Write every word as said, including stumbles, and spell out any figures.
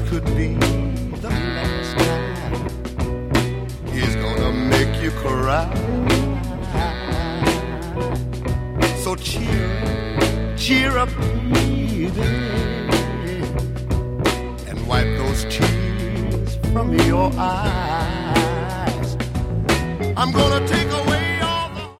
could be the last time he's gonna make you cry. So cheer, cheer up, baby, and wipe those tears from your eyes. I'm gonna take a